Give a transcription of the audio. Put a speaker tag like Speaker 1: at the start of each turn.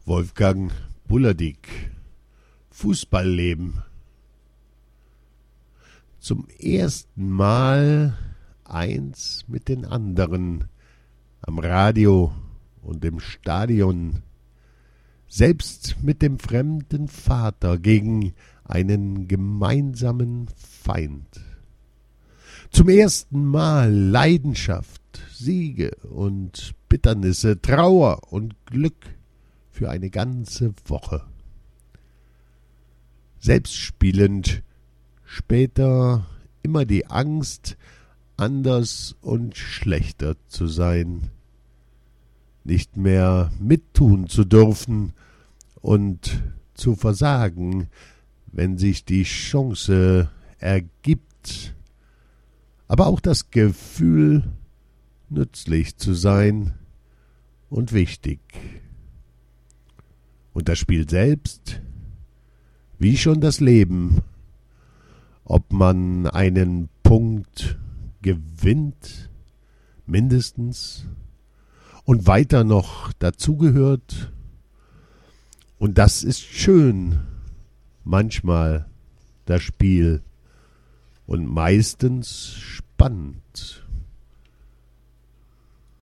Speaker 1: Wolfgang Bullerdick, Fußballleben. Zum ersten Mal eins mit den anderen, am Radio und im Stadion, selbst mit dem fremden Vater gegen einen gemeinsamen Feind. Zum ersten Mal Leidenschaft, Siege und Bitternisse, Trauer und Glück für eine ganze Woche. Selbstspielend, später immer die Angst, anders und schlechter zu sein, nicht mehr mittun zu dürfen und zu versagen, wenn sich die Chance ergibt, aber auch das Gefühl, nützlich zu sein und wichtig. Und das Spiel selbst, wie schon das Leben, ob man einen Punkt gewinnt, mindestens, und weiter noch dazugehört. Und das ist schön, manchmal das Spiel, und meistens spannend.